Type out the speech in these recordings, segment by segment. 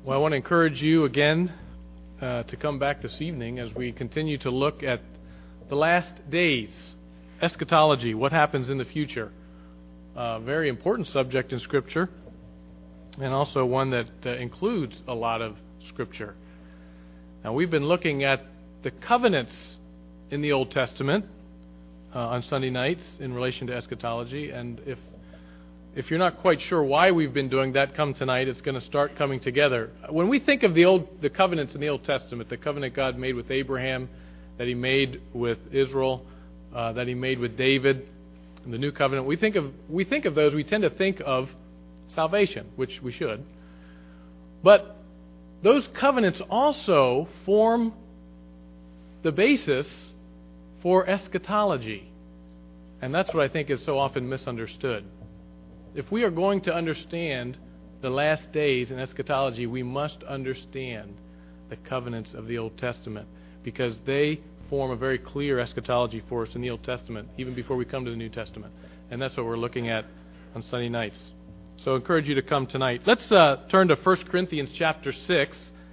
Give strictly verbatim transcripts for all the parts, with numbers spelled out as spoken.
Well, I want to encourage you again uh, to come back this evening as we continue to look at the last days, eschatology, what happens in the future. A uh, very important subject in Scripture, and also one that uh, includes a lot of Scripture. Now, we've been looking at the covenants in the Old Testament uh, on Sunday nights in relation to eschatology, and if If you're not quite sure why we've been doing that, come tonight. It's going to start coming together. When we think of the old, the covenants in the Old Testament, the covenant God made with Abraham, that He made with Israel, uh, that He made with David, and the New Covenant, we think of we think of those. We tend to think of salvation, which we should. But those covenants also form the basis for eschatology, and that's what I think is so often misunderstood. If we are going to understand the last days in eschatology, we must understand the covenants of the Old Testament, because they form a very clear eschatology for us in the Old Testament, even before we come to the New Testament. And that's what we're looking at on Sunday nights. So I encourage you to come tonight. Let's uh, turn to First Corinthians chapter six.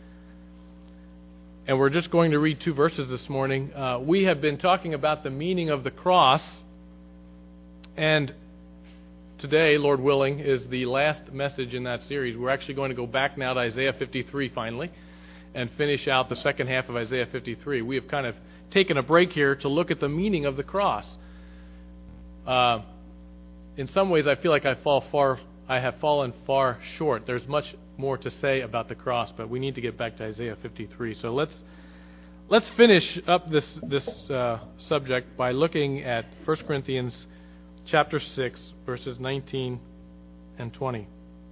And we're just going to read two verses this morning. Uh, we have been talking about the meaning of the cross, and today, Lord willing, is the last message in that series. We're actually going to go back now to Isaiah fifty-three finally and finish out the second half of Isaiah fifty-three. We have kind of taken a break here to look at the meaning of the cross. Uh, in some ways, I feel like I fall far. I have fallen far short. There's much more to say about the cross, but we need to get back to Isaiah fifty-three. So let's let's finish up this this uh, subject by looking at First Corinthians chapter six, verses nineteen and twenty.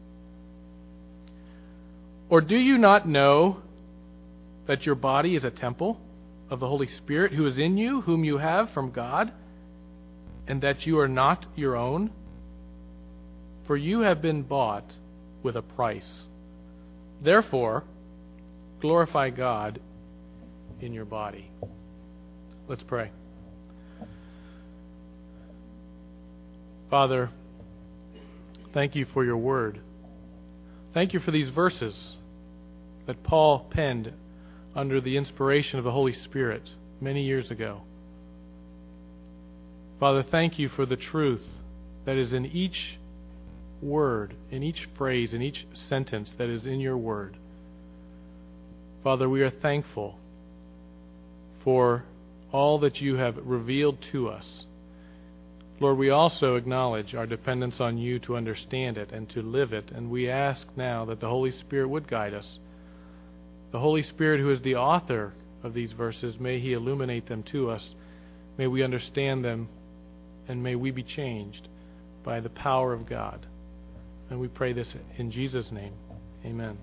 Or do you not know that your body is a temple of the Holy Spirit who is in you, whom you have from God, and that you are not your own? For you have been bought with a price. Therefore, glorify God in your body. Let's pray. Father, thank you for your word. Thank you for these verses that Paul penned under the inspiration of the Holy Spirit many years ago. Father, thank you for the truth that is in each word, in each phrase, in each sentence that is in your word. Father, we are thankful for all that you have revealed to us. Lord, we also acknowledge our dependence on you to understand it and to live it, and we ask now that the Holy Spirit would guide us. The Holy Spirit, who is the author of these verses, may He illuminate them to us. May we understand them, and may we be changed by the power of God. And we pray this in Jesus' name. Amen.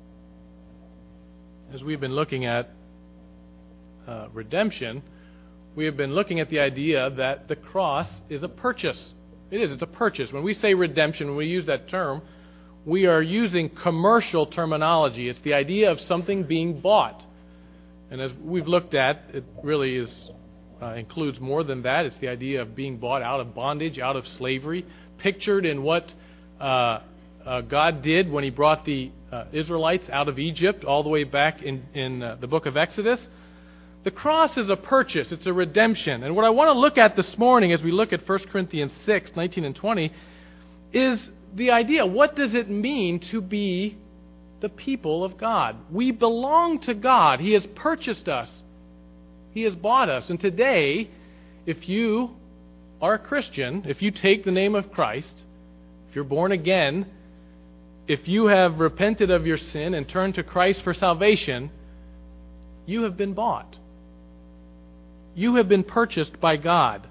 As we've been looking at uh, redemption, we have been looking at the idea that the cross is a purchase. It is. It's a purchase. When we say redemption, when we use that term, we are using commercial terminology. It's the idea of something being bought. And as we've looked at, it really is uh, includes more than that. It's the idea of being bought out of bondage, out of slavery, pictured in what uh, uh, God did when He brought the uh, Israelites out of Egypt all the way back in, in uh, the book of Exodus. The cross is a purchase. It's a redemption. And what I want to look at this morning as we look at First Corinthians six, nineteen and twenty is the idea, what does it mean to be the people of God? We belong to God. He has purchased us. He has bought us. And today, if you are a Christian, if you take the name of Christ, if you're born again, if you have repented of your sin and turned to Christ for salvation, you have been bought. You have been purchased by God.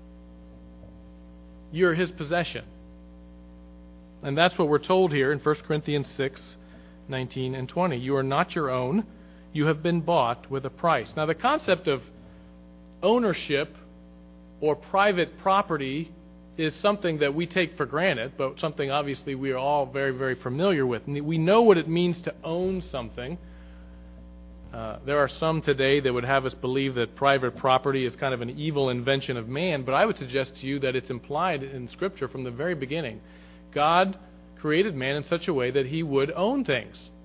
You're His possession. And that's what we're told here in First Corinthians six, nineteen and twenty. You are not your own. You have been bought with a price. Now, the concept of ownership or private property is something that we take for granted, but something obviously we are all very, very familiar with. We know what it means to own something. Uh, there are some today that would have us believe that private property is kind of an evil invention of man, but I would suggest to you that it's implied in Scripture from the very beginning. God created man in such a way that he would own things.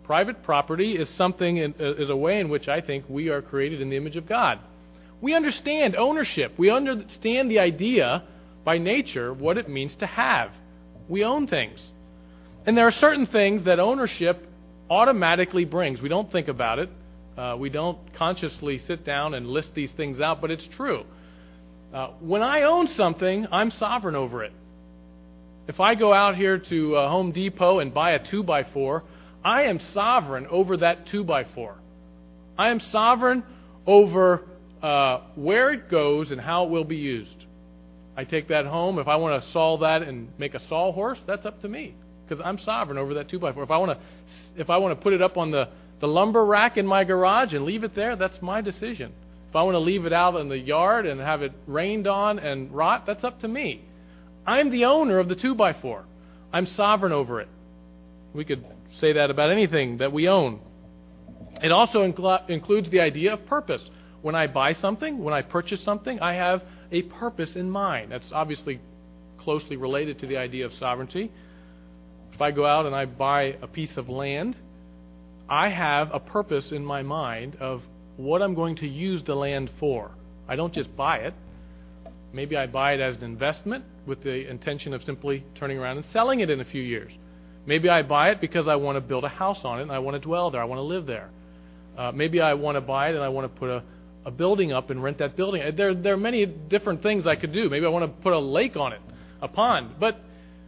Private property is something, in, is a way in which I think we are created in the image of God. We understand ownership. We understand the idea by nature what it means to have. We own things. And there are certain things that ownership automatically brings. We don't think about it. Uh, we don't consciously sit down and list these things out, but it's true. Uh, when I own something, I'm sovereign over it. If I go out here to uh, Home Depot and buy a two by four, I am sovereign over that two by four. I am sovereign over uh, where it goes and how it will be used. I take that home. If I want to saw that and make a sawhorse, that's up to me, because I'm sovereign over that two by four. If I want to, if I want to put it up on the, the lumber rack in my garage and leave it there, that's my decision. If I want to leave it out in the yard and have it rained on and rot, that's up to me. I'm the owner of the two by four. I'm sovereign over it. We could say that about anything that we own. It also incl- includes the idea of purpose. When I buy something, when I purchase something, I have a purpose in mind. That's obviously closely related to the idea of sovereignty. If I go out and I buy a piece of land, I have a purpose in my mind of what I'm going to use the land for. I don't just buy it. Maybe I buy it as an investment with the intention of simply turning around and selling it in a few years. Maybe I buy it because I want to build a house on it and I want to dwell there. I want to live there. Uh, maybe I want to buy it and I want to put a, a building up and rent that building. There, there are many different things I could do. Maybe I want to put a lake on it, a pond. But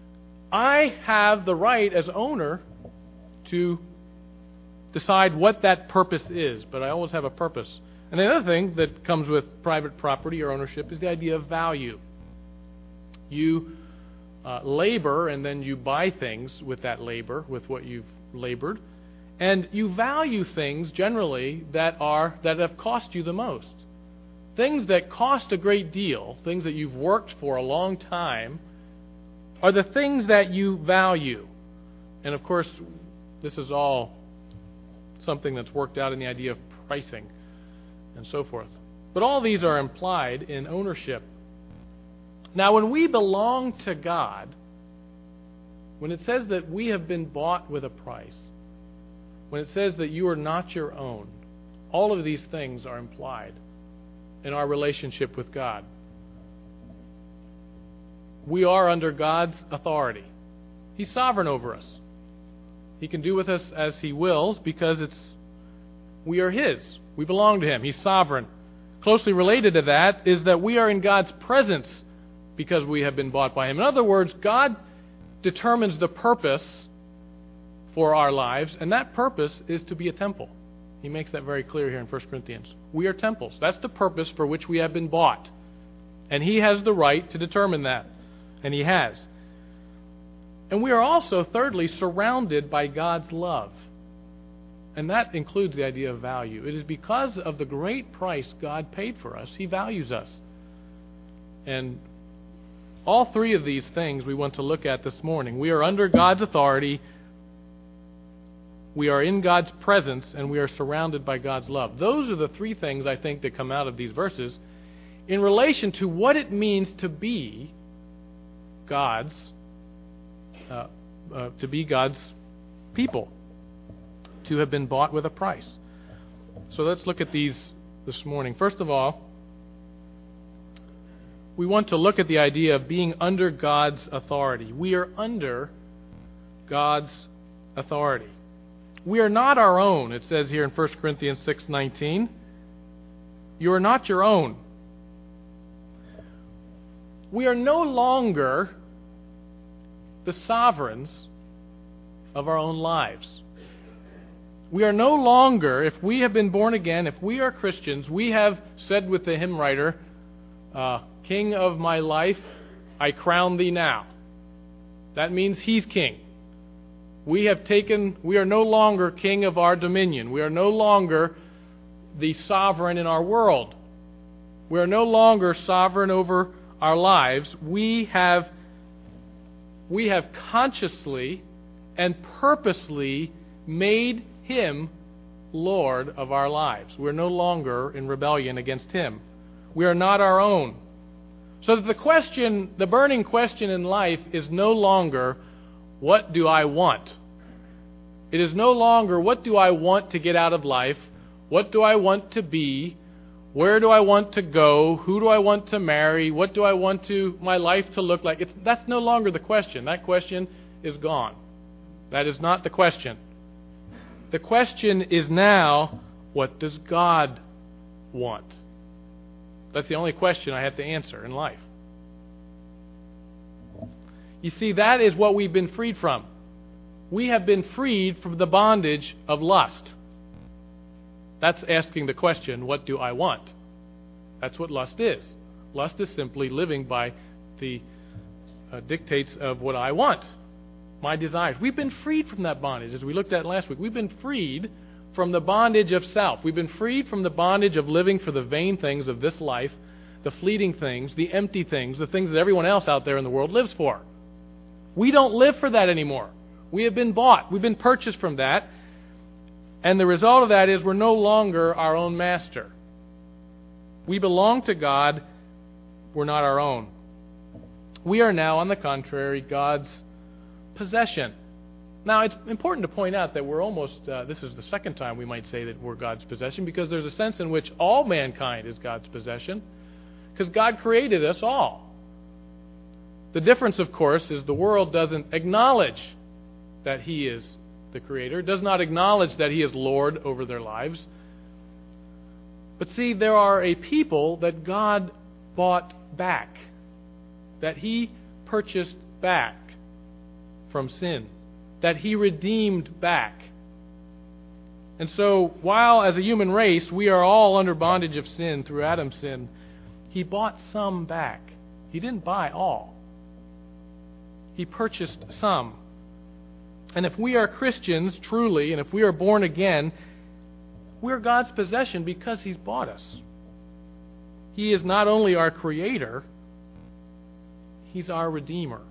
I have the right as owner to decide what that purpose is. But I always have a purpose. And the other thing that comes with private property or ownership is the idea of value. You uh, labor and then you buy things with that labor, with what you've labored. And you value things generally that are that have cost you the most. Things that cost a great deal, things that you've worked for a long time, are the things that you value. And of course, this is all something that's worked out in the idea of pricing and so forth. But all these are implied in ownership. Now, when we belong to God, when it says that we have been bought with a price, when it says that you are not your own, all of these things are implied in our relationship with God. We are under God's authority. He's sovereign over us. He can do with us as He wills because it's we are His. We belong to Him. He's sovereign. Closely related to that is that we are in God's presence because we have been bought by Him. In other words, God determines the purpose for our lives, and that purpose is to be a temple. He makes that very clear here in First Corinthians. We are temples. That's the purpose for which we have been bought. And He has the right to determine that. And He has. And we are also, thirdly, surrounded by God's love. And that includes the idea of value. It is because of the great price God paid for us, He values us. And all three of these things we want to look at this morning. We are under God's authority, we are in God's presence, and we are surrounded by God's love. Those are the three things I think that come out of these verses in relation to what it means to be God's, uh, uh, to be God's people, to have been bought with a price. So let's look at these this morning. First of all, we want to look at the idea of being under God's authority. We are under God's authority. We are not our own, it says here in First Corinthians six nineteen. You are not your own. We are no longer the sovereigns of our own lives. We are no longer, if we have been born again, if we are Christians, we have said with the hymn writer, uh, King of my life, I crown thee now. That means He's king. We have taken, we are no longer king of our dominion. We are no longer the sovereign in our world. We are no longer sovereign over our lives. We have, we have consciously and purposely made Him Lord of our lives. We're no longer in rebellion against Him. We are not our own. So that the question, the burning question in life is no longer, what do I want? It is no longer, what do I want to get out of life? What do I want to be? Where do I want to go? Who do I want to marry? What do I want to my life to look like? It's, that's no longer the question. That question is gone. That is not the question. The question is now, what does God want? That's the only question I have to answer in life. You see, that is what we've been freed from. We have been freed from the bondage of lust. That's asking the question, what do I want? That's what lust is. Lust is simply living by the uh, dictates of what I want, my desires. We've been freed from that bondage, as we looked at last week. We've been freed from the bondage of self. We've been freed from the bondage of living for the vain things of this life, the fleeting things, the empty things, the things that everyone else out there in the world lives for. We don't live for that anymore. We have been bought. We've been purchased from that. And the result of that is we're no longer our own master. We belong to God. We're not our own. We are now, on the contrary, God's possession. Now, it's important to point out that we're almost, uh, this is the second time we might say that we're God's possession, because there's a sense in which all mankind is God's possession, because God created us all. The difference, of course, is the world doesn't acknowledge that He is the Creator, does not acknowledge that He is Lord over their lives. But see, there are a people that God bought back, that He purchased back from sin, that He redeemed back. And so, while as a human race we are all under bondage of sin through Adam's sin, He bought some back. He didn't buy all. He purchased some. And if we are Christians truly, and if we are born again, we're God's possession because He's bought us. He is not only our Creator, He's our Redeemer.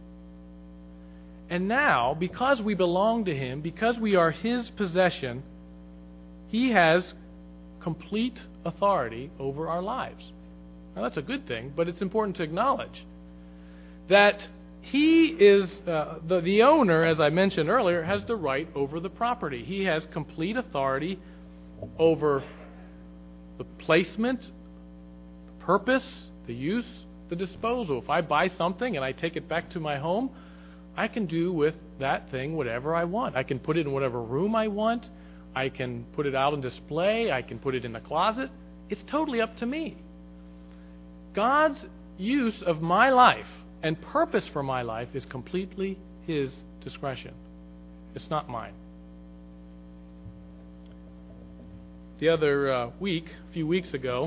And now, because we belong to Him, because we are His possession, He has complete authority over our lives. Now that's a good thing, but it's important to acknowledge that He is, uh, the, the owner, as I mentioned earlier, has the right over the property. He has complete authority over the placement, the purpose, the use, the disposal. If I buy something and I take it back to my home, I can do with that thing whatever I want. I can put it in whatever room I want. I can put it out on display. I can put it in the closet. It's totally up to me. God's use of my life and purpose for my life is completely His discretion. It's not mine. The other uh, week, a few weeks ago,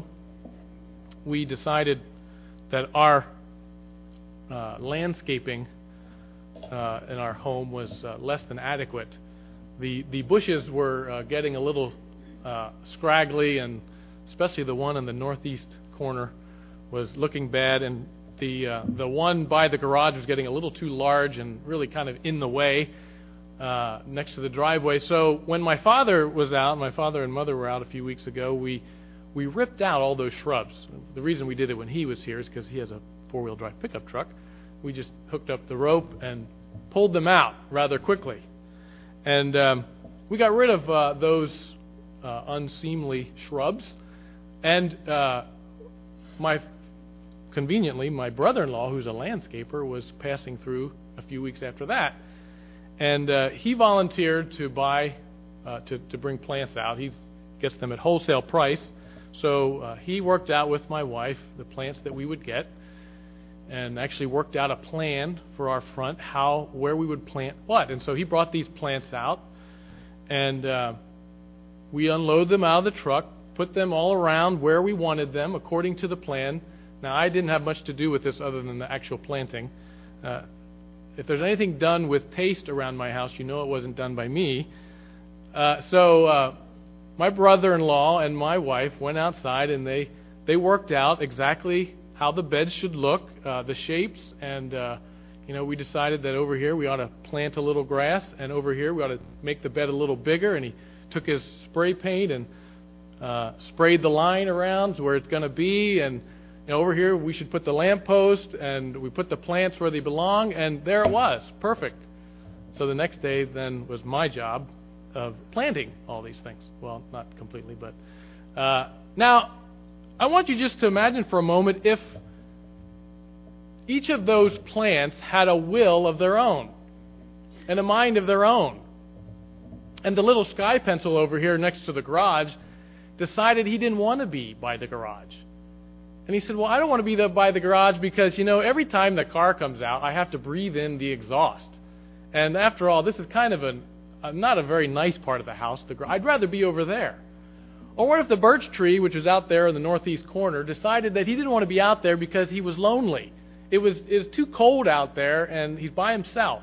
we decided that our uh, landscaping uh, in our home was uh, less than adequate. The the bushes were uh, getting a little uh, scraggly, and especially the one in the northeast corner was looking bad, and the uh, the one by the garage was getting a little too large and really kind of in the way uh, next to the driveway. So when my father was out, my father and mother were out a few weeks ago, we we ripped out all those shrubs. The reason we did it when he was here is because he has a four-wheel drive pickup truck. We just hooked up the rope and pulled them out rather quickly. And um, we got rid of uh, those uh, unseemly shrubs. And uh, my conveniently, my brother-in-law, who's a landscaper, was passing through a few weeks after that. And uh, he volunteered to buy, uh, to, to bring plants out. He gets them at wholesale price. So uh, he worked out with my wife the plants that we would get, and actually worked out a plan for our front, how, where we would plant what. And so he brought these plants out, and uh, we unload them out of the truck, put them all around where we wanted them according to the plan. Now, I didn't have much to do with this other than the actual planting. Uh, if there's anything done with taste around my house, you know it wasn't done by me. Uh, so uh, my brother-in-law and my wife went outside, and they, they worked out exactly how the beds should look, uh, the shapes, and uh, you know, we decided that over here we ought to plant a little grass, and over here we ought to make the bed a little bigger. And he took his spray paint and uh, sprayed the line around where it's going to be, and you know, over here we should put the lamppost, and we put the plants where they belong, and there it was, perfect. So the next day then was my job of planting all these things. Well, not completely, but uh, now I want you just to imagine for a moment if each of those plants had a will of their own and a mind of their own. And the little sky pencil over here next to the garage decided he didn't want to be by the garage. And he said, well, I don't want to be the, by the garage because, you know, every time the car comes out, I have to breathe in the exhaust. And after all, this is kind of a, a not a very nice part of the house. The, I'd rather be over there. Or what if the birch tree, which was out there in the northeast corner, decided that he didn't want to be out there because he was lonely. It was, it was too cold out there, and he's by himself.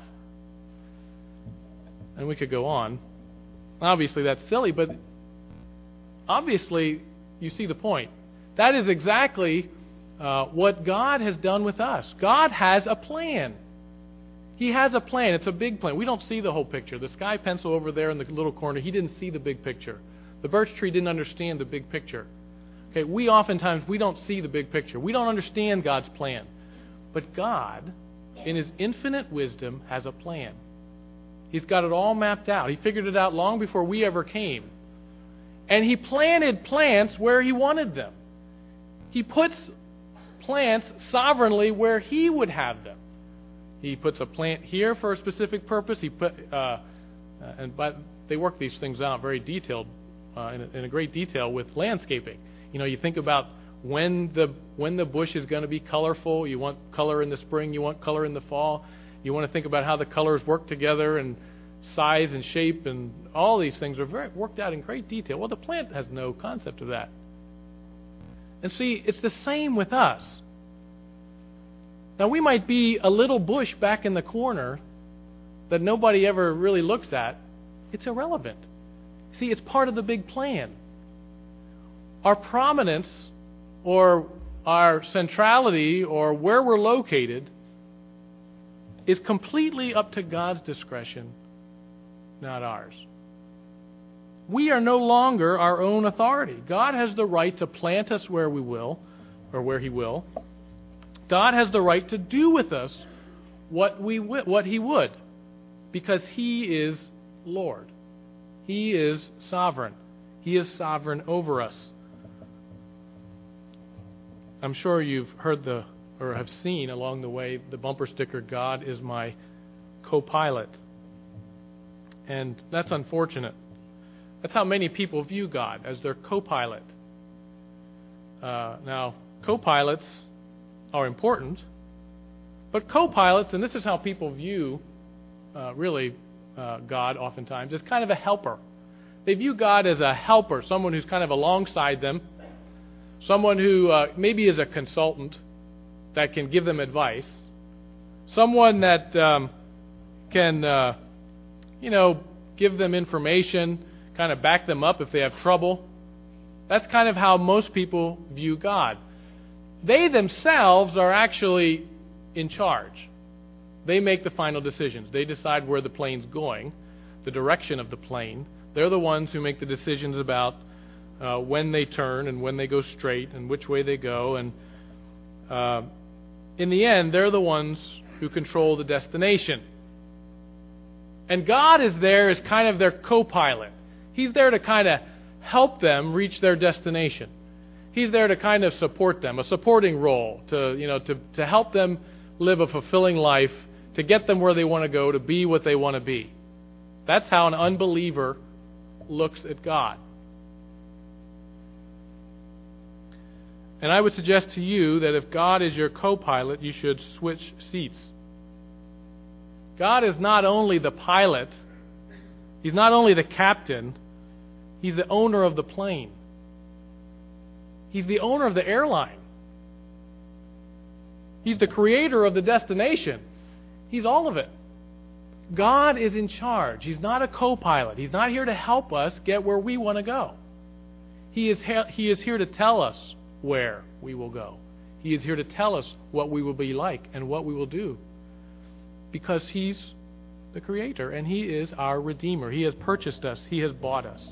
And we could go on. Obviously, that's silly, but obviously, you see the point. That is exactly uh, what God has done with us. God has a plan. He has a plan. It's a big plan. We don't see the whole picture. The sky pencil over there in the little corner, he didn't see the big picture. The birch tree didn't understand the big picture. Okay, we oftentimes, we don't see the big picture. We don't understand God's plan. But God, in His infinite wisdom, has a plan. He's got it all mapped out. He figured it out long before we ever came. And He planted plants where He wanted them. He puts plants sovereignly where He would have them. He puts a plant here for a specific purpose. He put, uh, and but they work these things out very detailed, uh, in, a, in a great detail with landscaping. You know, you think about when the when the bush is going to be colorful. You want color in the spring. You want color in the fall. You want to think about how the colors work together and size and shape, and all these things are very worked out in great detail. Well, the plant has no concept of that. And see, it's the same with us. Now, we might be a little bush back in the corner that nobody ever really looks at. It's irrelevant. See, it's part of the big plan. Our prominence or our centrality or where we're located is completely up to God's discretion, not ours. We are no longer our own authority. God has the right to plant us where we will, or where He will. God has the right to do with us what we what He would, because He is Lord. He is sovereign. He is sovereign over us. I'm sure you've heard the or have seen along the way the bumper sticker, "God is my co-pilot." And that's unfortunate. That's how many people view God, as their co-pilot. Uh, now, co-pilots are important, but co-pilots, and this is how people view, uh, really, uh, God oftentimes, is kind of a helper. They view God as a helper, someone who's kind of alongside them, someone who uh, maybe is a consultant that can give them advice, someone that um, can, uh, you know, give them information, kind of back them up if they have trouble. That's kind of how most people view God. They themselves are actually in charge. They make the final decisions. They decide where the plane's going, the direction of the plane. They're the ones who make the decisions about uh, when they turn and when they go straight and which way they go. And uh, in the end, they're the ones who control the destination. And God is there as kind of their co-pilot. He's there to kind of help them reach their destination. He's there to kind of support them, a supporting role, to, you know, to, to help them live a fulfilling life, to get them where they want to go, to be what they want to be. That's how an unbeliever looks at God. And I would suggest to you that if God is your co-pilot, you should switch seats. God is not only the pilot, He's not only the captain, He's the owner of the plane. He's the owner of the airline. He's the creator of the destination. He's all of it. God is in charge. He's not a co-pilot. He's not here to help us get where we want to go. He is, he, he is here to tell us where we will go. He is here to tell us what we will be like and what we will do. Because He's the Creator and He is our Redeemer. He has purchased us. He has bought us.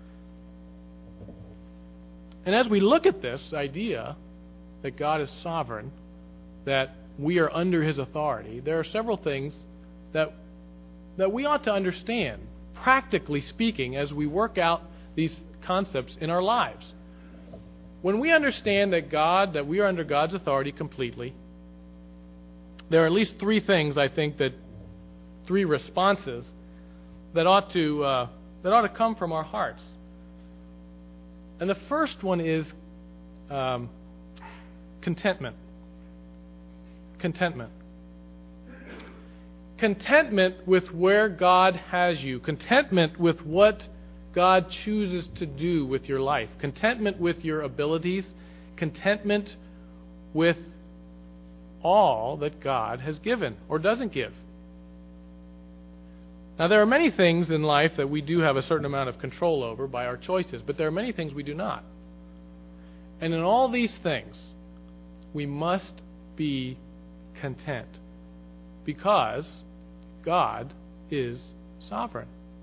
And as we look at this idea that God is sovereign, that we are under His authority, there are several things that that we ought to understand practically speaking, as we work out these concepts in our lives. When we understand that God, that we are under God's authority completely, there are at least three things, I think, that three responses that ought to uh, that ought to come from our hearts. And the first one is um, contentment. Contentment. Contentment with where God has you. Contentment with what God chooses to do with your life. Contentment with your abilities. Contentment with all that God has given or doesn't give. Now, there are many things in life that we do have a certain amount of control over by our choices, but there are many things we do not. And in all these things, we must be content because God is sovereign.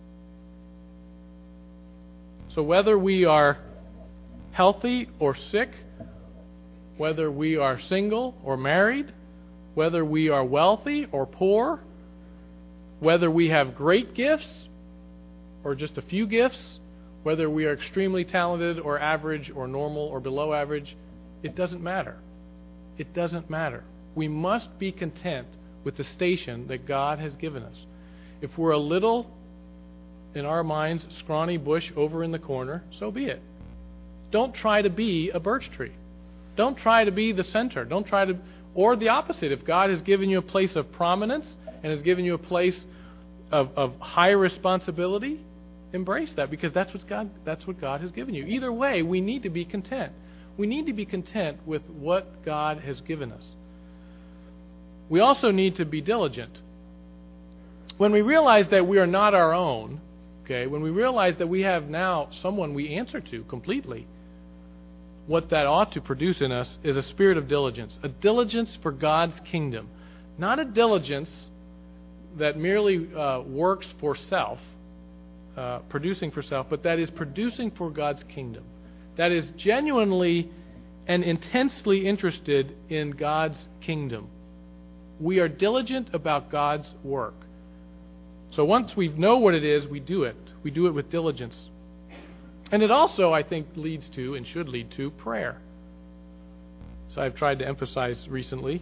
So whether we are healthy or sick, whether we are single or married, whether we are wealthy or poor, whether we have great gifts or just a few gifts, whether we are extremely talented or average or normal or below average, it doesn't matter. It doesn't matter. We must be content with the station that God has given us. If we're a little, in our minds, scrawny bush over in the corner, so be it. Don't try to be a birch tree. Don't try to be the center. Don't try to, or the opposite. If God has given you a place of prominence and has given you a place of, of high responsibility, embrace that, because that's what God that's what God has given you. Either way, we need to be content. We need to be content with what God has given us. We also need to be diligent. When we realize that we are not our own, okay, when we realize that we have now someone we answer to completely, what that ought to produce in us is a spirit of diligence, a diligence for God's kingdom, not a diligence that merely uh, works for self, uh, producing for self, but that is producing for God's kingdom, that is genuinely and intensely interested in God's kingdom. We are diligent about God's work. So once we know what it is, we do it. We do it with diligence. And it also, I think, leads to and should lead to prayer. So I've tried to emphasize recently.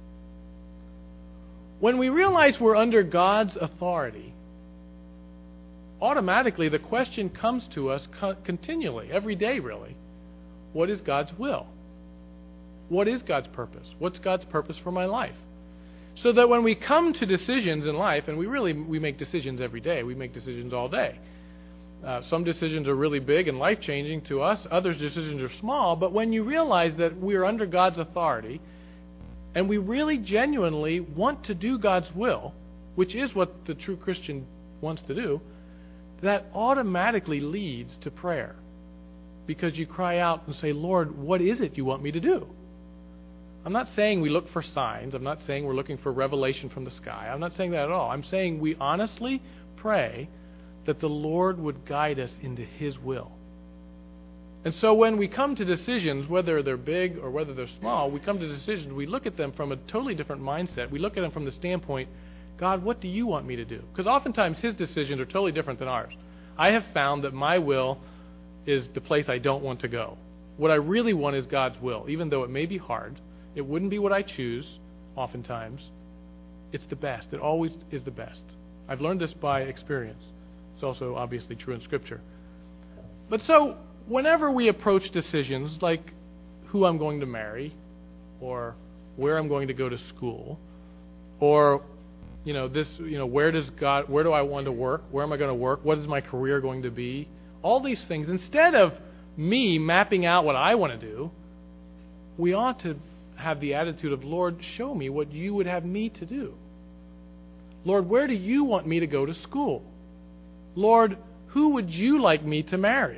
When we realize we're under God's authority, automatically the question comes to us co- continually, every day really. What is God's will? What is God's purpose? What's God's purpose for my life? So that when we come to decisions in life, and we really we make decisions every day, we make decisions all day. Uh, some decisions are really big and life-changing to us. Other decisions are small. But when you realize that we are under God's authority, and we really genuinely want to do God's will, which is what the true Christian wants to do, that automatically leads to prayer. Because you cry out and say, Lord, what is it you want me to do? I'm not saying we look for signs. I'm not saying we're looking for revelation from the sky. I'm not saying that at all. I'm saying we honestly pray that the Lord would guide us into His will. And so when we come to decisions, whether they're big or whether they're small, we come to decisions, we look at them from a totally different mindset. We look at them from the standpoint, God, what do you want me to do? Because oftentimes His decisions are totally different than ours. I have found that my will is the place I don't want to go. What I really want is God's will, even though it may be hard. It wouldn't be what I choose, oftentimes. It's the best. It always is the best. I've learned this by experience. It's also obviously true in Scripture. But so, whenever we approach decisions like who I'm going to marry, or where I'm going to go to school, or you know this, you know where does God, where do I want to work? Where am I going to work? What is my career going to be? All these things. Instead of me mapping out what I want to do, we ought to have the attitude of, Lord, show me what you would have me to do. Lord, where do you want me to go to school? Lord, who would you like me to marry?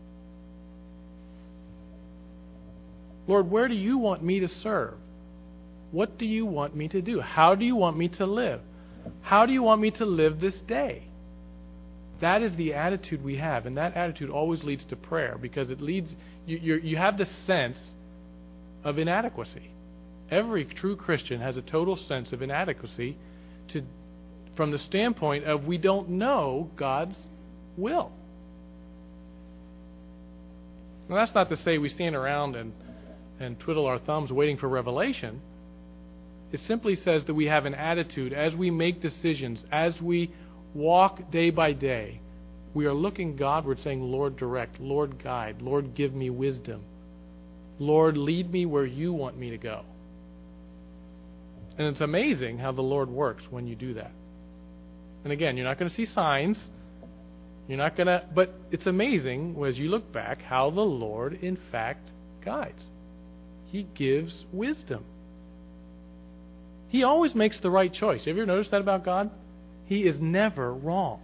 Lord, where do you want me to serve? What do you want me to do? How do you want me to live? How do you want me to live this day? That is the attitude we have, and that attitude always leads to prayer, because it leads you. You, you have the sense of inadequacy. Every true Christian has a total sense of inadequacy to from the standpoint of we don't know God's will. Now, that's not to say we stand around and, and twiddle our thumbs waiting for revelation. It simply says that we have an attitude as we make decisions, as we walk day by day. We are looking Godward saying, Lord, direct, Lord, guide, Lord, give me wisdom. Lord, lead me where you want me to go. And it's amazing how the Lord works when you do that. And again, you're not going to see signs. You're not going to, but it's amazing as you look back how the Lord, in fact, guides. He gives wisdom. He always makes the right choice. Have you ever noticed that about God? He is never wrong.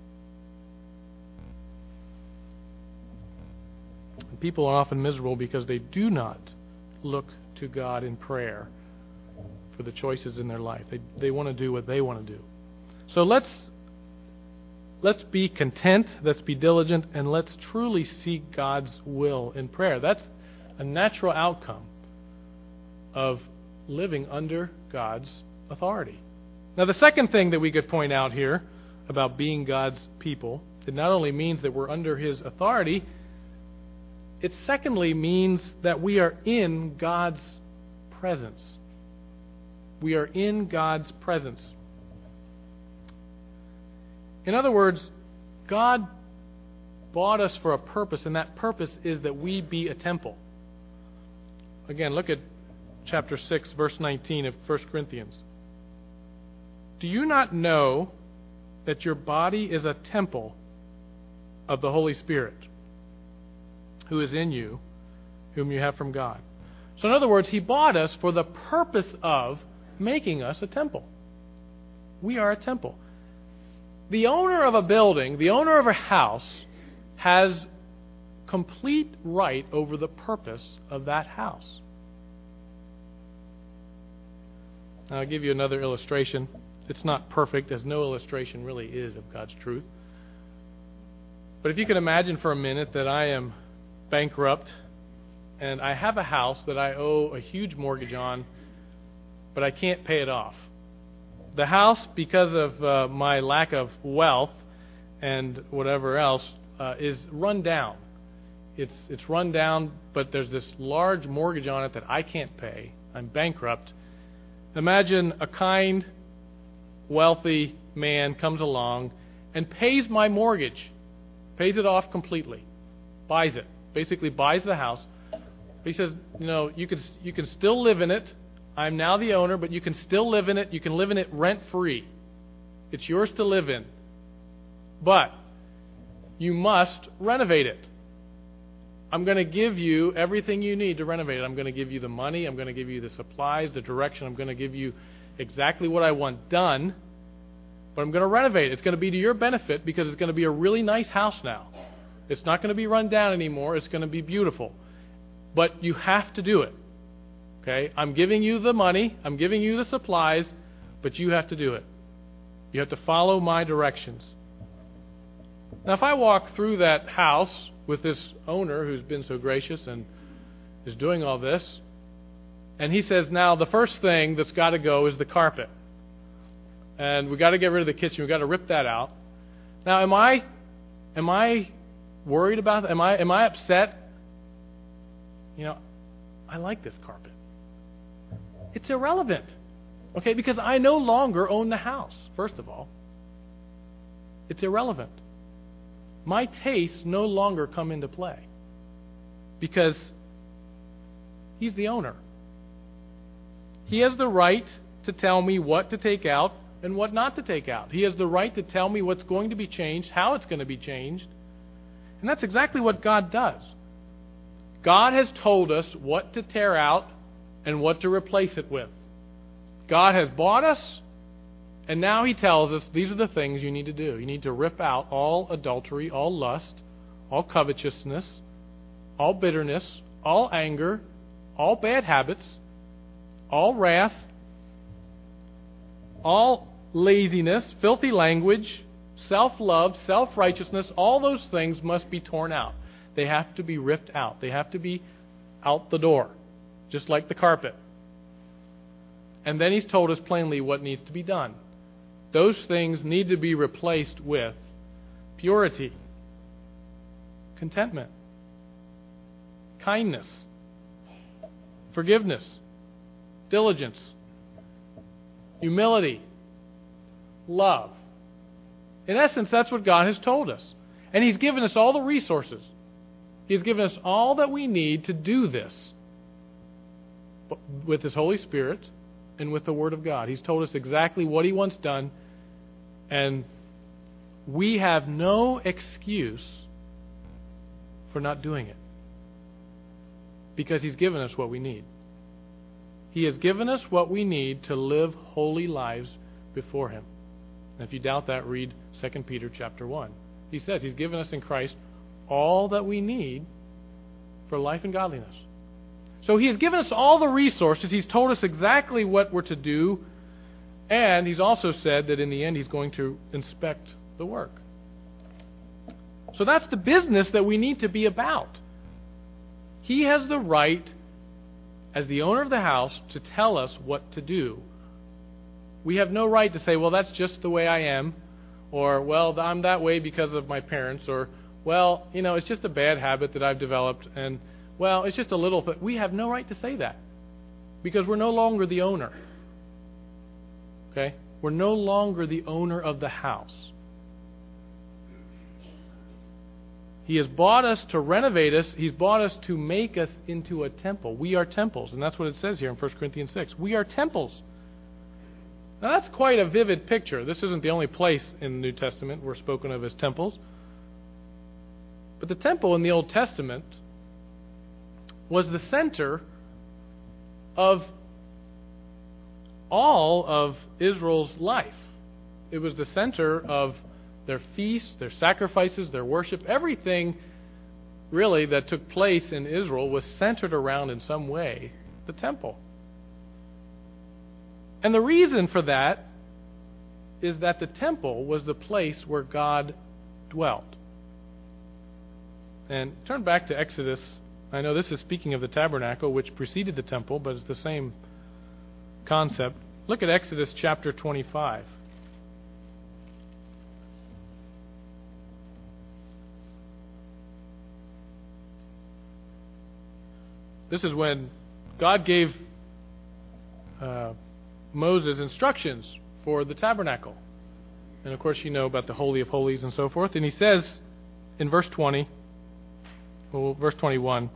And people are often miserable because they do not look to God in prayer for the choices in their life. They they want to do what they want to do. So let's let's be content, let's be diligent, and let's truly seek God's will in prayer. That's a natural outcome of living under God's authority. Now, the second thing that we could point out here about being God's people, it not only means that we're under His authority, it secondly means that we are in God's presence. We are in God's presence. In other words, God bought us for a purpose, and that purpose is that we be a temple. Again, look at chapter six, verse nineteen of First Corinthians. Do you not know that your body is a temple of the Holy Spirit, who is in you, whom you have from God? So in other words, He bought us for the purpose of making us a temple. We are a temple. The owner of a building, the owner of a house, has complete right over the purpose of that house. Now, I'll give you another illustration. It's not perfect, as no illustration really is of God's truth. But if you can imagine for a minute that I am bankrupt and I have a house that I owe a huge mortgage on, but I can't pay it off. The house, because of uh, my lack of wealth and whatever else, uh, is run down. It's it's run down, but there's this large mortgage on it that I can't pay. I'm bankrupt. Imagine a kind, wealthy man comes along and pays my mortgage, pays it off completely, buys it, basically buys the house. He says, you know, you can you can still live in it. I'm now the owner, but you can still live in it. You can live in it rent-free. It's yours to live in. But you must renovate it. I'm going to give you everything you need to renovate it. I'm going to give you the money. I'm going to give you the supplies, the direction. I'm going to give you exactly what I want done. But I'm going to renovate it. It's going to be to your benefit because it's going to be a really nice house now. It's not going to be run down anymore. It's going to be beautiful. But you have to do it. Okay? I'm giving you the money. I'm giving you the supplies. But you have to do it. You have to follow my directions. Now, if I walk through that house with this owner who's been so gracious and is doing all this, and he says, now the first thing that's got to go is the carpet. And we've got to get rid of the kitchen. We've got to rip that out. Now, am I am I worried about that? Am I am I upset? You know, I like this carpet. It's irrelevant. Okay, because I no longer own the house, first of all. It's irrelevant. My tastes no longer come into play because he's the owner. He has the right to tell me what to take out and what not to take out. He has the right to tell me what's going to be changed, how it's going to be changed. And that's exactly what God does. God has told us what to tear out and what to replace it with. God has bought us, and now He tells us these are the things you need to do. You need to rip out all adultery, all lust, all covetousness, all bitterness, all anger, all bad habits, all wrath, all laziness, filthy language, self-love, self-righteousness. All those things must be torn out. They have to be ripped out. They have to be out the door, just like the carpet. And then He's told us plainly what needs to be done. those things need to be replaced with purity, contentment, kindness, forgiveness, diligence, humility, love. In essence, that's what God has told us. And He's given us all the resources. He's given us all that we need to do this with His Holy Spirit and with the Word of God. He's told us exactly what He wants done, and we have no excuse for not doing it, because He's given us what we need. He has given us what we need to live holy lives before Him. And if you doubt that, read Second Peter chapter one. He says He's given us in Christ all that we need for life and godliness. So He has given us all the resources. He's told us exactly what we're to do. And He's also said that in the end He's going to inspect the work. So that's the business that we need to be about. He has the right, as the owner of the house, to tell us what to do. We have no right to say, well, that's just the way I am, or, well, I'm that way because of my parents, or, well, you know, it's just a bad habit that I've developed, and, well, it's just a little thing. We have no right to say that, because we're no longer the owner. Okay? We're no longer the owner of the house. He has bought us to renovate us. He's bought us to make us into a temple. We are temples, and that's what it says here in First Corinthians six. We are temples. Now that's quite a vivid picture. This isn't the only place in the New Testament we're spoken of as temples. But the temple in the Old Testament was the center of all of Israel's life. It was the center of their feasts, their sacrifices, their worship. Everything really that took place in Israel was centered around in some way the temple. And the reason for that is that the temple was the place where God dwelt. And turn back to Exodus. I know this is speaking of the tabernacle, which preceded the temple, but it's the same concept. Look at Exodus chapter twenty-five. This is when God gave uh, Moses instructions for the tabernacle. And of course you know about the Holy of Holies and so forth. And he says in verse twenty, well, verse twenty-one,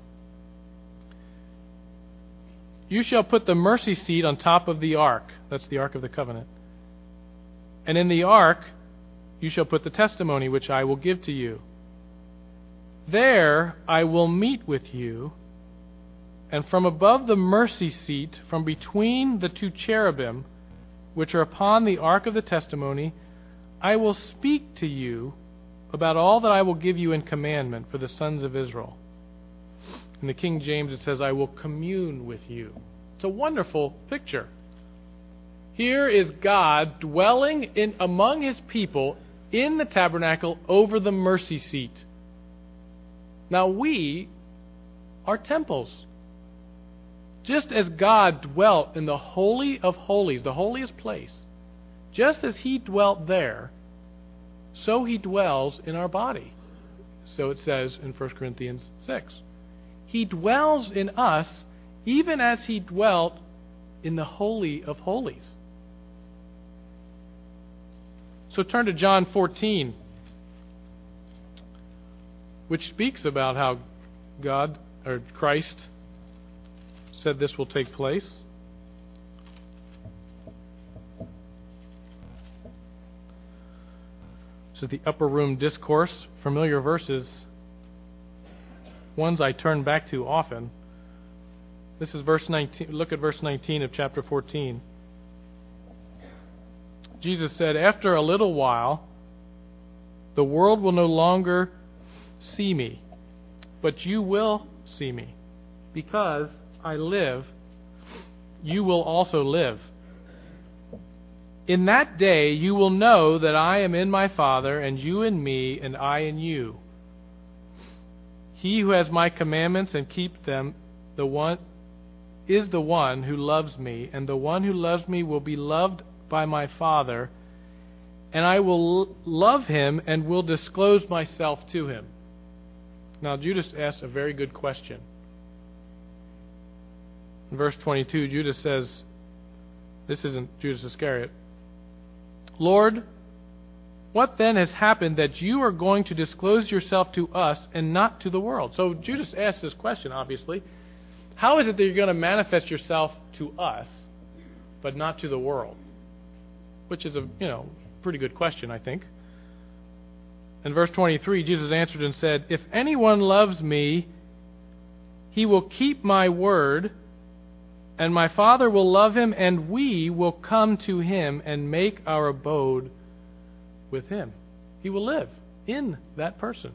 you shall put the mercy seat on top of the ark. That's the Ark of the Covenant. And in the ark you shall put the testimony which I will give to you. There I will meet with you, and from above the mercy seat, from between the two cherubim, which are upon the ark of the testimony, I will speak to you about all that I will give you in commandment for the sons of Israel. In the King James it says, I will commune with you. It's a wonderful picture. Here is God dwelling in among His people in the tabernacle over the mercy seat. Now we are temples. Just as God dwelt in the Holy of Holies, the holiest place, just as He dwelt there, so He dwells in our body. So it says in First Corinthians six. He dwells in us even as He dwelt in the Holy of Holies. So turn to John fourteen, which speaks about how God, or Christ, said this will take place. This is the Upper Room Discourse, familiar verses, ones I turn back to often. This is verse nineteen. Look at verse nineteen of chapter fourteen. Jesus said, after a little while, the world will no longer see me, but you will see me. Because I live, you will also live. In that day you will know that I am in my Father, and you in me, and I in you. He who has my commandments and keeps them, the one is the one who loves me, and the one who loves me will be loved by my Father, and I will l- love him and will disclose myself to him. Now, Judas asks a very good question. In verse twenty-two, Judas says, this isn't Judas Iscariot, Lord, what then has happened that you are going to disclose yourself to us and not to the world? So Judas asks this question, obviously. How is it that you're going to manifest yourself to us, but not to the world? Which is a, you know, pretty good question, I think. In verse twenty-three, Jesus answered and said, if anyone loves me, he will keep my word, and my Father will love him, and we will come to him and make our abode with him. He will live in that person.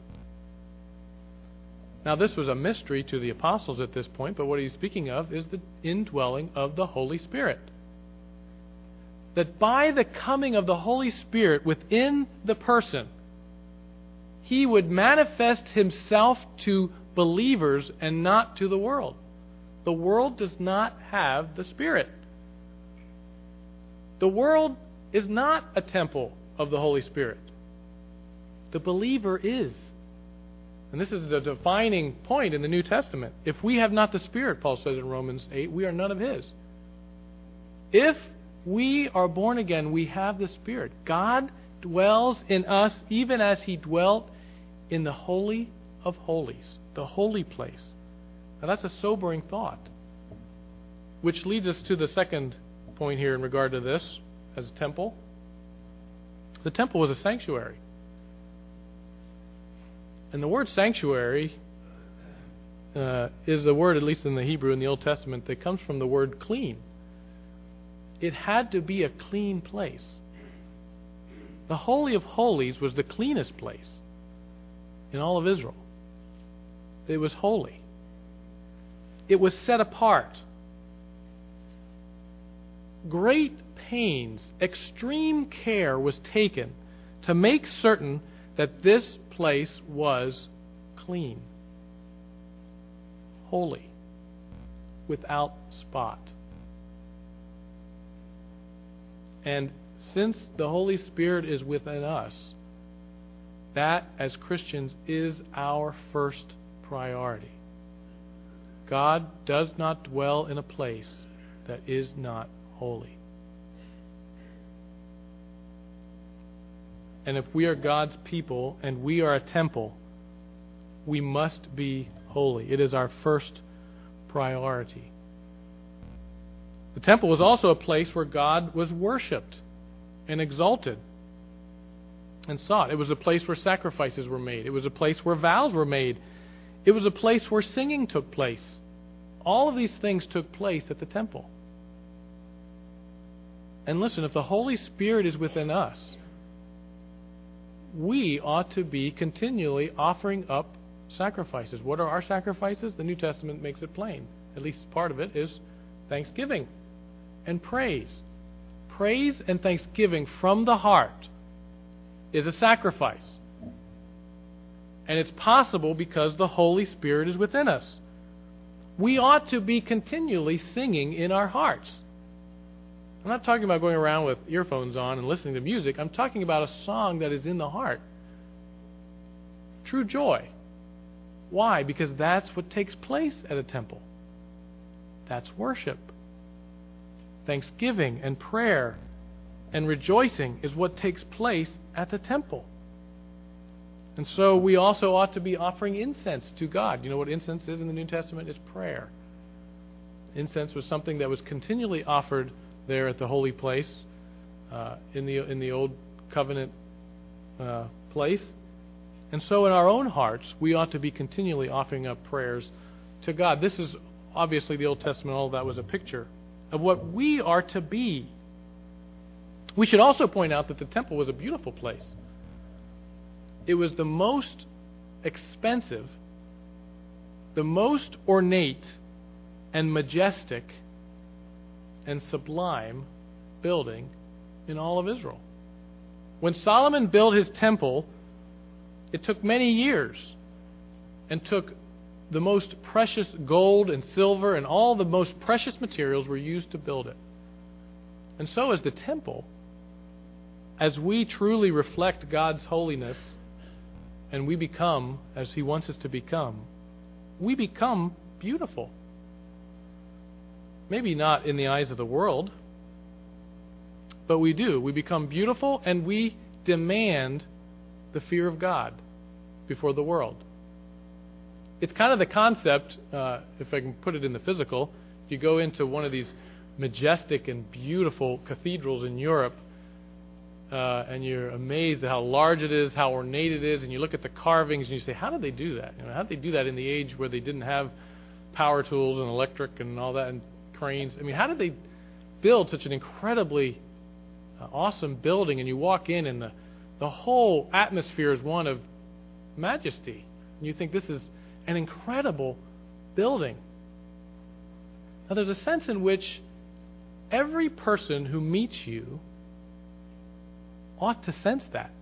Now, this was a mystery to the apostles at this point, but what he's speaking of is the indwelling of the Holy Spirit. That by the coming of the Holy Spirit within the person, he would manifest himself to believers and not to the world. The world does not have the Spirit. The world is not a temple of the Holy Spirit. The believer is. And this is the defining point in the New Testament. If we have not the Spirit, Paul says in Romans eight, we are none of his. If we are born again, we have the Spirit. God dwells in us even as he dwelt in the Holy of Holies, the holy place. Now that's a sobering thought, which leads us to the second point here in regard to this as a temple. The temple was a sanctuary. And the word sanctuary uh, is a word, at least in the Hebrew in the Old Testament, that comes from the word clean. It had to be a clean place. The Holy of Holies was the cleanest place in all of Israel. It was holy. It was set apart. Great pains, extreme care was taken to make certain that this place was clean, holy, without spot. And since the Holy Spirit is within us, that, as Christians, is our first priority. God does not dwell in a place that is not holy. And if we are God's people and we are a temple, we must be holy. It is our first priority. The temple was also a place where God was worshipped and exalted and sought. It was a place where sacrifices were made. It was a place where vows were made. It was a place where singing took place. All of these things took place at the temple. And listen, if the Holy Spirit is within us, we ought to be continually offering up sacrifices. What are our sacrifices? The New Testament makes it plain. At least part of it is thanksgiving and praise. Praise and thanksgiving from the heart is a sacrifice. And it's possible because the Holy Spirit is within us. We ought to be continually singing in our hearts. I'm not talking about going around with earphones on and listening to music. I'm talking about a song that is in the heart. True joy. Why? Because that's what takes place at a temple. That's worship. Thanksgiving and prayer and rejoicing is what takes place at the temple. And so we also ought to be offering incense to God. You know what incense is in the New Testament? It's prayer. Incense was something that was continually offered there at the holy place uh, in the in the old covenant uh, place. And so in our own hearts, we ought to be continually offering up prayers to God. This is obviously the Old Testament, all of that was a picture of what we are to be. We should also point out that the temple was a beautiful place. It was the most expensive, the most ornate and majestic and sublime building in all of Israel. When Solomon built his temple, it took many years and took the most precious gold and silver and all the most precious materials were used to build it. And so is the temple as we truly reflect God's holiness and we become as He wants us to become, we become beautiful. Maybe not in the eyes of the world, but we do. We become beautiful and we demand the fear of God before the world. It's kind of the concept, uh, if I can put it in the physical, if you go into one of these majestic and beautiful cathedrals in Europe, uh, and you're amazed at how large it is, how ornate it is, and you look at the carvings and you say, how did they do that? You know, how did they do that in the age where they didn't have power tools and electric and all that and cranes? I mean, how did they build such an incredibly uh, awesome building? And you walk in and the, the whole atmosphere is one of majesty. And you think this is an incredible building. Now, there's a sense in which every person who meets you ought to sense that.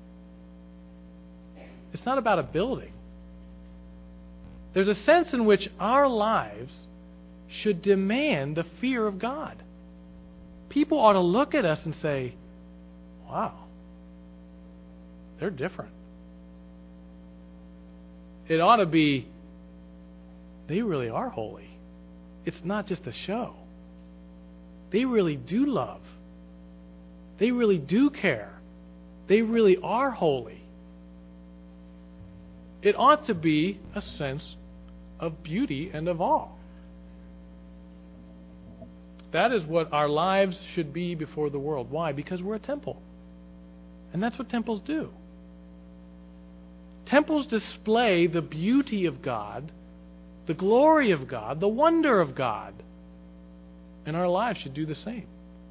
It's not about a building. There's a sense in which our lives should demand the fear of God. People ought to look at us and say, wow, they're different. It ought to be, they really are holy. It's not just a show. They really do love. They really do care. They really are holy. It ought to be a sense of beauty and of awe. That is what our lives should be before the world. Why? Because we're a temple. And that's what temples do. Temples display the beauty of God, the glory of God, the wonder of God. And our lives should do the same.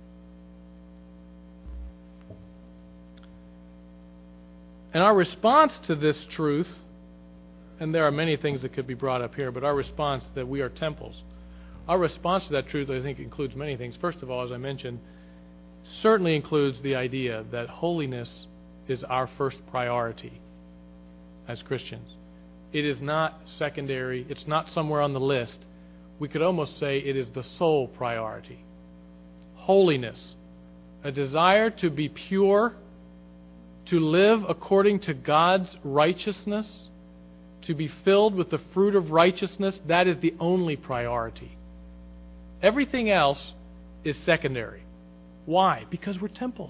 And our response to this truth, and there are many things that could be brought up here, but our response that we are temples, our response to that truth, I think, includes many things. First of all, as I mentioned, certainly includes the idea that holiness is our first priority as Christians. It is not secondary. It's not somewhere on the list. We could almost say it is the sole priority. Holiness, a desire to be pure, to live according to God's righteousness, to be filled with the fruit of righteousness, that is the only priority. Everything else is secondary. Why? Because we're temples.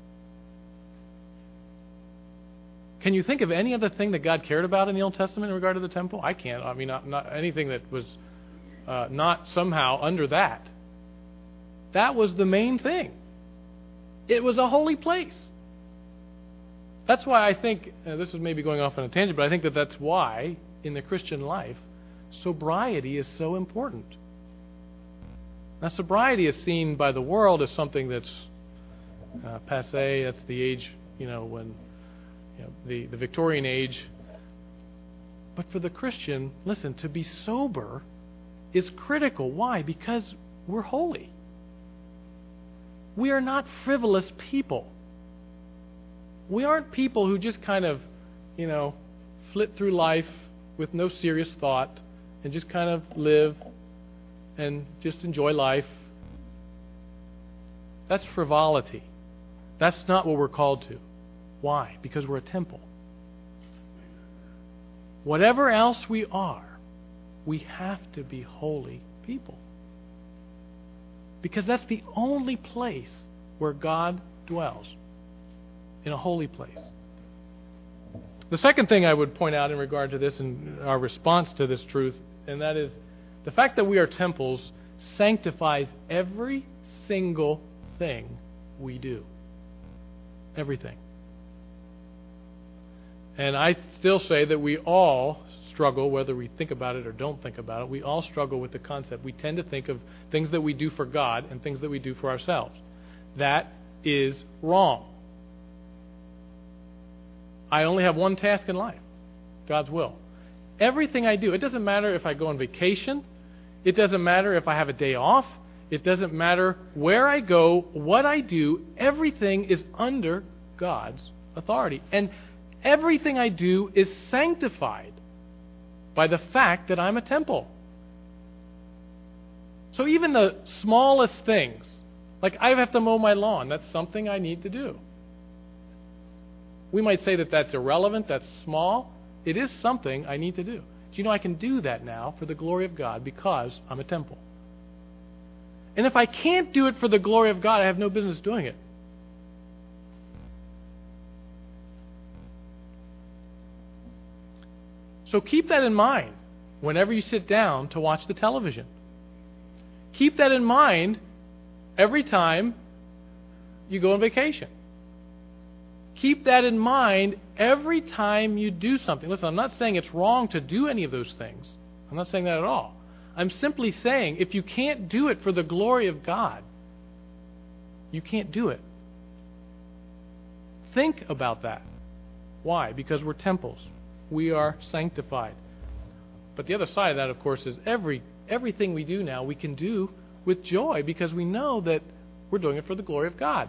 Can you think of any other thing that God cared about in the Old Testament in regard to the temple? I can't. I mean, not, not anything that was uh, not somehow under that. That was the main thing. It was a holy place. That's why I think, uh, this is maybe going off on a tangent, but I think that that's why, in the Christian life, sobriety is so important. Now, sobriety is seen by the world as something that's uh, passé. That's the age, you know, when you know, the, the Victorian age. But for the Christian, listen, to be sober is critical. Why? Because we're holy. We are not frivolous people. We aren't people who just kind of, you know, flit through life with no serious thought and just kind of live and just enjoy life. That's frivolity. That's not what we're called to. Why? Because we're a temple. Whatever else we are, we have to be holy people. Because that's the only place where God dwells. In a holy place. The second thing I would point out in regard to this and our response to this truth, and that is the fact that we are temples sanctifies every single thing we do. Everything. And I still say that we all struggle, whether we think about it or don't think about it, we all struggle with the concept. We tend to think of things that we do for God and things that we do for ourselves. That is wrong. I only have one task in life, God's will. Everything I do, it doesn't matter if I go on vacation, it doesn't matter if I have a day off, it doesn't matter where I go, what I do, everything is under God's authority. And everything I do is sanctified by the fact that I'm a temple. So even the smallest things, like I have to mow my lawn, that's something I need to do. we might say that that's irrelevant, that's small. It is something I need to do. Do you know I can do that now for the glory of God because I'm a temple? And if I can't do it for the glory of God, I have no business doing it. So keep that in mind whenever you sit down to watch the television. Keep that in mind every time you go on vacation. Keep that in mind every time you do something. Listen, I'm not saying it's wrong to do any of those things. I'm not saying that at all. I'm simply saying if you can't do it for the glory of God, you can't do it. Think about that. Why? Because we're temples. We are sanctified. But the other side of that, of course, is every everything we do now we can do with joy because we know that we're doing it for the glory of God.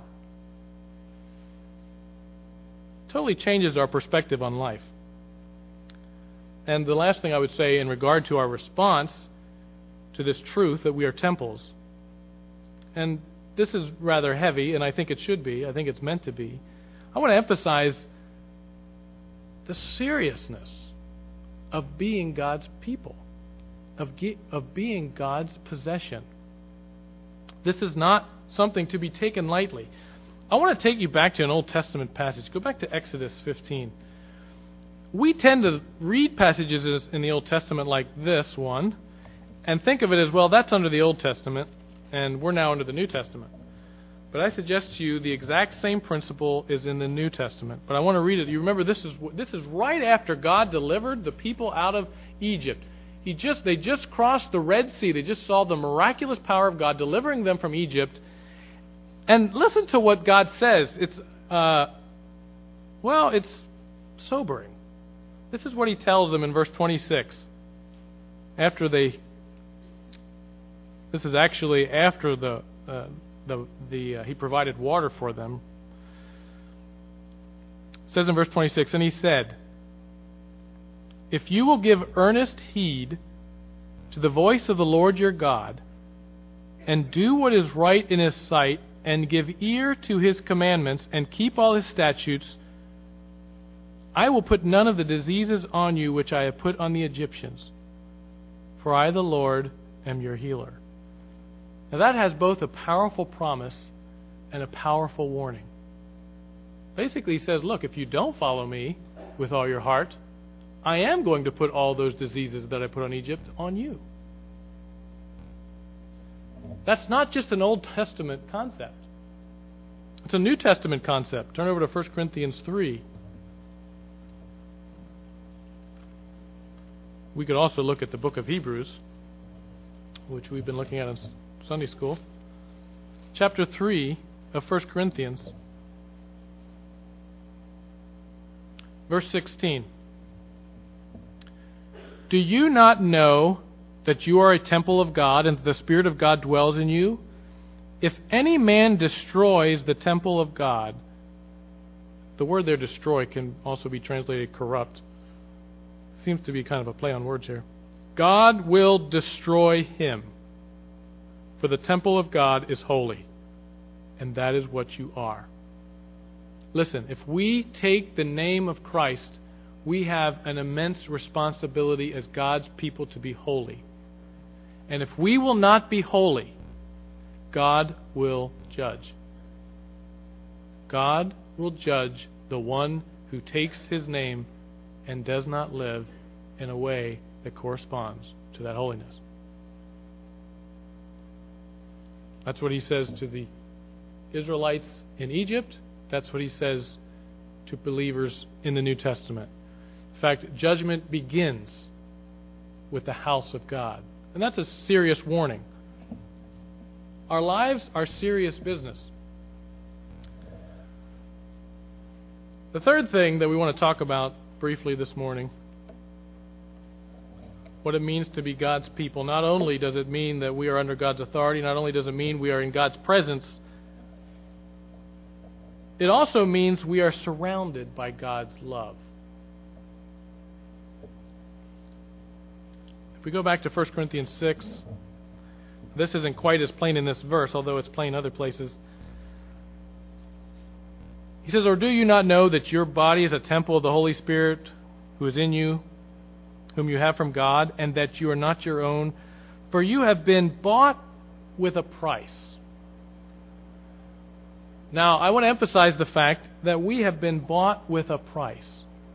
Totally changes our perspective on life. And the last thing I would say in regard to our response to this truth that we are temples, and this is rather heavy, and I think it should be, I think it's meant to be, I want to emphasize the seriousness of being God's people, of, ge- of being God's possession. This is not something to be taken lightly. I want to take you back to an Old Testament passage. Go back to Exodus fifteen. We tend to read passages in the Old Testament like this one and think of it as, well, that's under the Old Testament, and we're now under the New Testament. But I suggest to you the exact same principle is in the New Testament. But I want to read it. You remember this is this is right after God delivered the people out of Egypt. He just they just crossed the Red Sea. They just saw the miraculous power of God delivering them from Egypt. And listen to what God says. It's uh, well, it's sobering. This is what He tells them in verse twenty-six. After they, this is actually after the. Uh, The, the uh, he provided water for them. It says in verse twenty-six, and he said, if you will give earnest heed to the voice of the Lord your God, and do what is right in His sight, and give ear to His commandments, and keep all His statutes, I will put none of the diseases on you which I have put on the Egyptians, for I, the Lord, am your healer. Now that has both a powerful promise and a powerful warning. Basically, He says, look, if you don't follow me with all your heart, I am going to put all those diseases that I put on Egypt on you. That's not just an Old Testament concept. It's a New Testament concept. Turn over to First Corinthians three. We could also look at the book of Hebrews, which we've been looking at in Sunday school. Chapter three of First Corinthians. Verse sixteen. Do you not know that you are a temple of God and that the Spirit of God dwells in you? If any man destroys the temple of God, the word there, destroy, can also be translated corrupt. Seems to be kind of a play on words here. God will destroy him. For the temple of God is holy, and that is what you are. Listen, if we take the name of Christ, we have an immense responsibility as God's people to be holy. And if we will not be holy, God will judge. God will judge the one who takes His name and does not live in a way that corresponds to that holiness. That's what He says to the Israelites in Egypt. That's what He says to believers in the New Testament. In fact, judgment begins with the house of God. And that's a serious warning. Our lives are serious business. The third thing that we want to talk about briefly this morning, what it means to be God's people. Not only does it mean that we are under God's authority, not only does it mean we are in God's presence, it also means we are surrounded by God's love. If we go back to First Corinthians six, this isn't quite as plain in this verse, although it's plain other places. He says, or do you not know that your body is a temple of the Holy Spirit who is in you, whom you have from God, and that you are not your own? For you have been bought with a price. Now, I want to emphasize the fact that we have been bought with a price.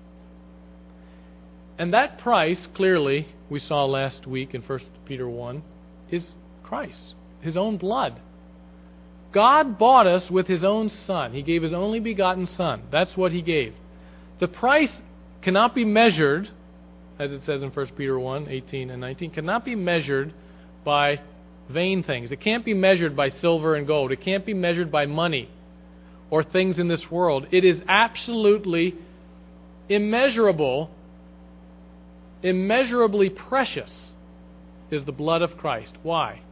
And that price, clearly, we saw last week in First Peter one, is Christ, His own blood. God bought us with His own Son. He gave His only begotten Son. That's what He gave. The price cannot be measured, as it says in First Peter one, eighteen and nineteen, cannot be measured by vain things. It can't be measured by silver and gold. It can't be measured by money or things in this world. It is absolutely immeasurable, immeasurably precious is the blood of Christ. Why?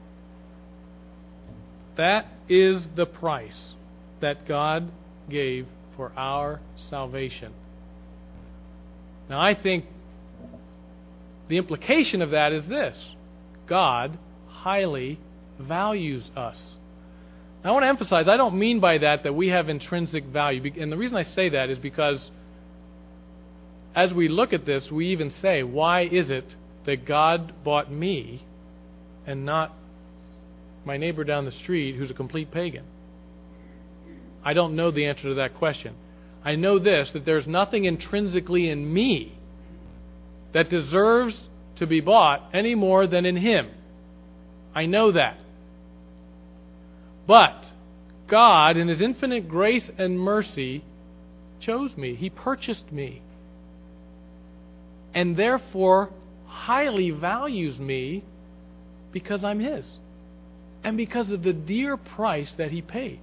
That is the price that God gave for our salvation. Now, I think the implication of that is this: God highly values us. Now, I want to emphasize, I don't mean by that that we have intrinsic value. And the reason I say that is because as we look at this, we even say, why is it that God bought me and not my neighbor down the street who's a complete pagan? I don't know the answer to that question. I know this, that there's nothing intrinsically in me that deserves to be bought any more than in Him. I know that. But God, in His infinite grace and mercy, chose me. He purchased me. And therefore highly values me because I'm His. And because of the dear price that He paid.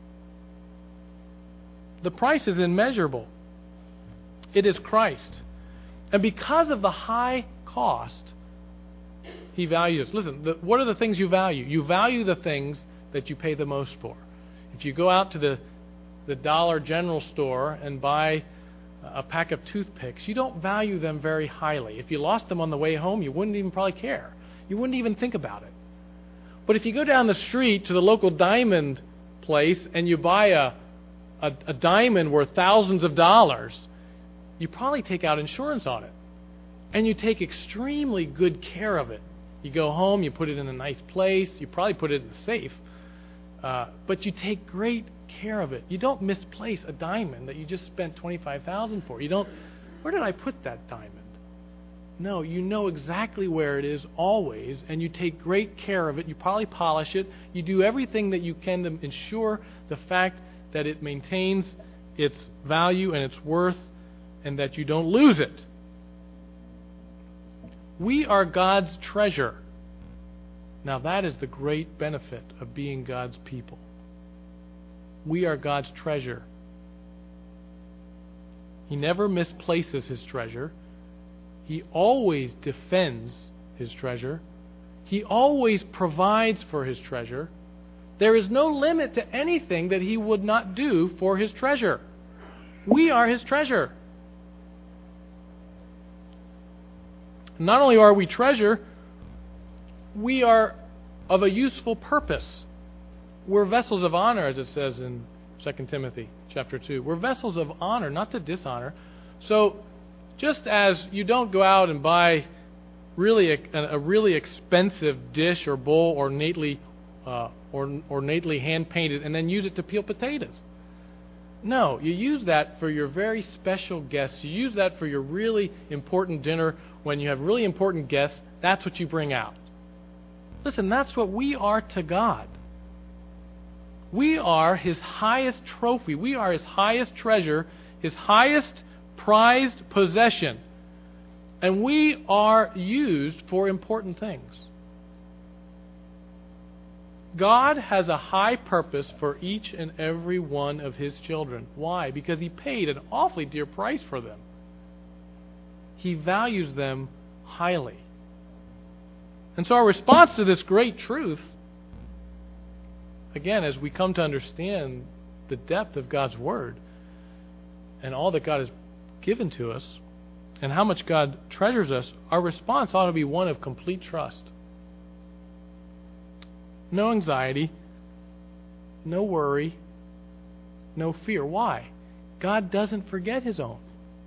The price is immeasurable. It is Christ. And because of the high cost, He values us. Listen, the, what are the things you value? You value the things that you pay the most for. If you go out to the, the Dollar General store and buy a pack of toothpicks, you don't value them very highly. If you lost them on the way home, you wouldn't even probably care. You wouldn't even think about it. But if you go down the street to the local diamond place and you buy a, a, a diamond worth thousands of dollars, you probably take out insurance on it. And you take extremely good care of it. You go home, you put it in a nice place, you probably put it in the safe, uh, but you take great care of it. You don't misplace a diamond that you just spent twenty-five thousand dollars for. You don't, where did I put that diamond? No, you know exactly where it is always, and you take great care of it. You probably polish it. You do everything that you can to ensure the fact that it maintains its value and its worth and that you don't lose it. We are God's treasure. Now that is the great benefit of being God's people. We are God's treasure. He never misplaces His treasure. He always defends His treasure. He always provides for His treasure. There is no limit to anything that He would not do for His treasure. We are His treasure. Not only are we treasure, we are of a useful purpose. We're vessels of honor, as it says in Second Timothy chapter two. We're vessels of honor, not to dishonor. So, just as you don't go out and buy really a, a really expensive dish or bowl ornately uh, or ornately hand painted and then use it to peel potatoes. No, you use that for your very special guests. You use that for your really important dinner. When you have really important guests, that's what you bring out. Listen, that's what we are to God. We are His highest trophy. We are His highest treasure, His highest prized possession. And we are used for important things. God has a high purpose for each and every one of His children. Why? Because He paid an awfully dear price for them. He values them highly. And so our response to this great truth, again, as we come to understand the depth of God's Word and all that God has given to us and how much God treasures us, our response ought to be one of complete trust. No anxiety, no worry, no fear. Why? God doesn't forget His own.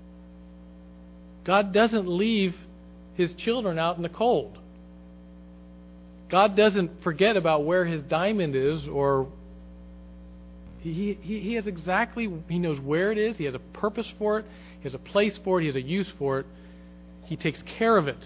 God doesn't leave His children out in the cold. God doesn't forget about where His diamond is, or he, he, he has exactly, He knows where it is. He has a purpose for it. He has a place for it. He has a use for it. He takes care of it.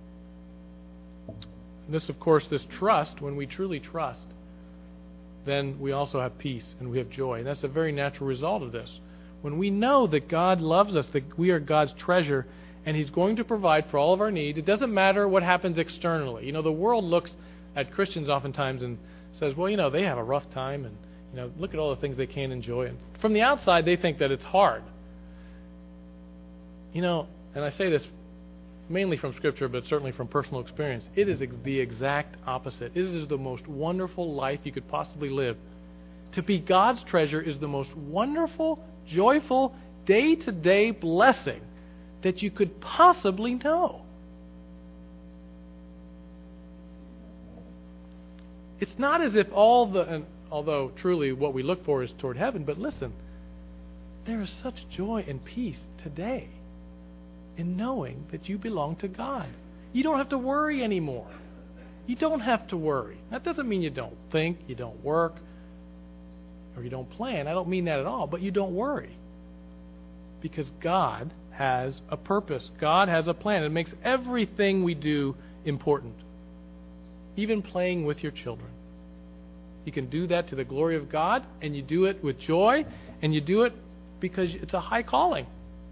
And this, of course, this trust, when we truly trust, then we also have peace and we have joy. And that's a very natural result of this. When we know that God loves us, that we are God's treasure, and He's going to provide for all of our needs, it doesn't matter what happens externally. You know, the world looks at Christians oftentimes and says, well, you know, they have a rough time, and, you know, look at all the things they can't enjoy. And from the outside, they think that it's hard. You know, and I say this mainly from Scripture, but certainly from personal experience, it is ex- the exact opposite. It is the most wonderful life you could possibly live. To be God's treasure is the most wonderful, joyful, day-to-day blessing that you could possibly know. It's not as if all the, and although truly what we look for is toward heaven, but listen, there is such joy and peace today in knowing that you belong to God. You don't have to worry anymore. You don't have to worry. That doesn't mean you don't think, you don't work, or you don't plan. I don't mean that at all, but you don't worry. Because God has a purpose. God has a plan. It makes everything we do important. Even playing with your children. You can do that to the glory of God, and you do it with joy, and you do it because it's a high calling.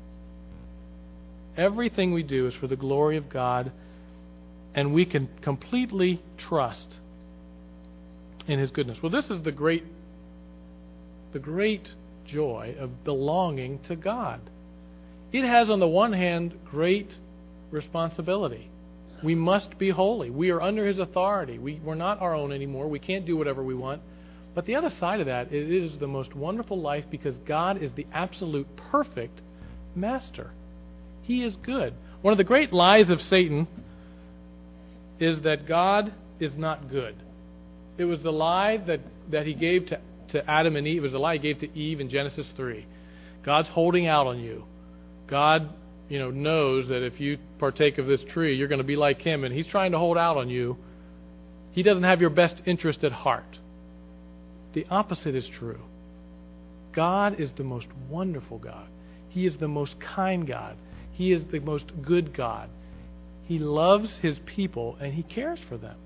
Everything we do is for the glory of God, and we can completely trust in His goodness. Well, this is the great, the great joy of belonging to God. It has, on the one hand, great responsibility. We must be holy. We are under His authority. We, we're not our own anymore. We can't do whatever we want. But the other side of that, it is the most wonderful life because God is the absolute perfect master. He is good. One of the great lies of Satan is that God is not good. It was the lie that, that he gave to, to Adam and Eve. It was the lie he gave to Eve in Genesis three. God's holding out on you. God, you know, knows that if you partake of this tree, you're going to be like Him, and He's trying to hold out on you. He doesn't have your best interest at heart. The opposite is true. God is the most wonderful God. He is the most kind God. He is the most good God. He loves His people, and He cares for them.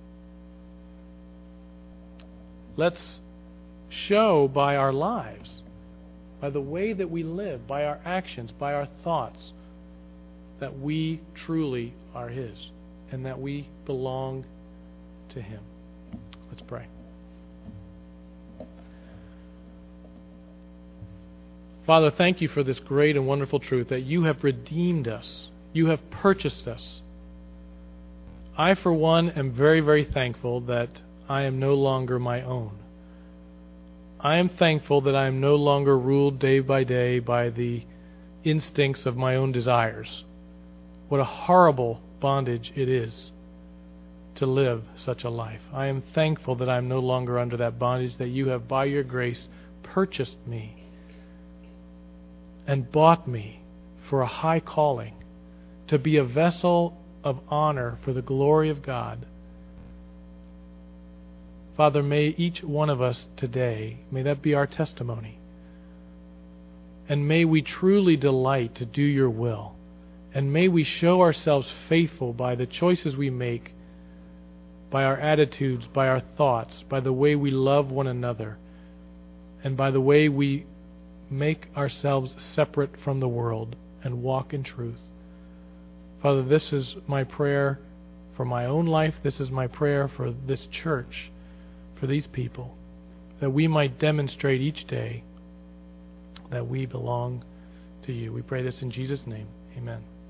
Let's show by our lives, by the way that we live, by our actions, by our thoughts, that we truly are His and that we belong to Him. Let's pray. Father, thank You for this great and wonderful truth that You have redeemed us. You have purchased us. I, for one, am very, very thankful that I am no longer my own. I am thankful that I am no longer ruled day by day by the instincts of my own desires. What a horrible bondage it is to live such a life. I am thankful that I am no longer under that bondage, that You have, by Your grace, purchased me and bought me for a high calling, to be a vessel of honor for the glory of God. Father, may each one of us today, may that be our testimony. And may we truly delight to do Your will. And may we show ourselves faithful by the choices we make, by our attitudes, by our thoughts, by the way we love one another, and by the way we make ourselves separate from the world and walk in truth. Father, this is my prayer for my own life. This is my prayer for this church, for these people, that we might demonstrate each day that we belong to You. We pray this in Jesus' name. Amen.